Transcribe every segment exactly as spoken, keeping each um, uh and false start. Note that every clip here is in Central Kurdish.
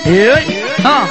ها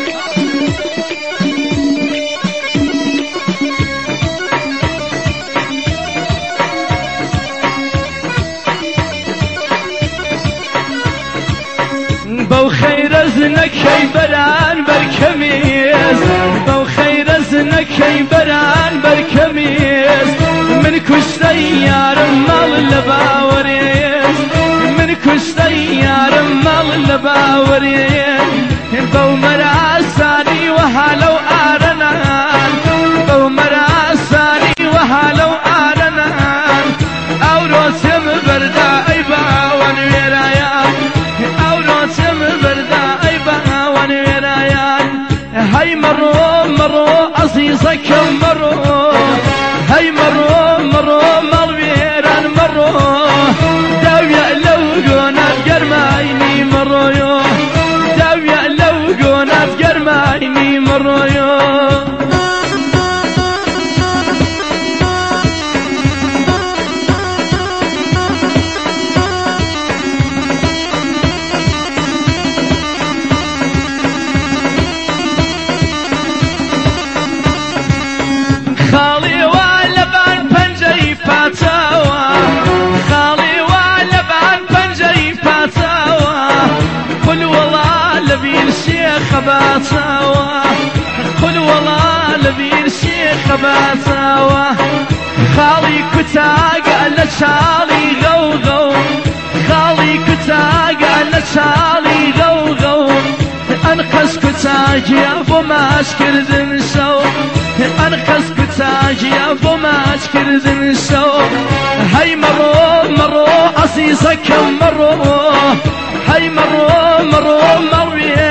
بو خير زنك بران بركميز بو خير زنك بران بركميز من كشتي يا رمال لباوريز من كشتي يا رمال لباوريز بو مراساني وهالو آرنان بو مراساني وهالو آرنان او روسم بردا اي باوان ويرايان او روسم بردا اي باوان ويرايان هاي مرو مرو عزيزك مرو هاي مرو مرو مرويران مرو داوية لو قونات قرمايني مرو يو داوية لو قونات قرمايني مرو يو خالي والبان بنجي فاتاوا خالي والبان بنجي فاتاوا قل والله لبين شيخ باتاوا قل والله لبين شيخ باتاوا خالي كتاق لشالي غو غو خالي كتاق لشالي غو غو انقص كتاج يا ابو ماشكر ذنسو انقص كتاج يا ابو ماشكر ذنسو هاي مرو مرو عزيزك مرو هاي مرو مرو مرو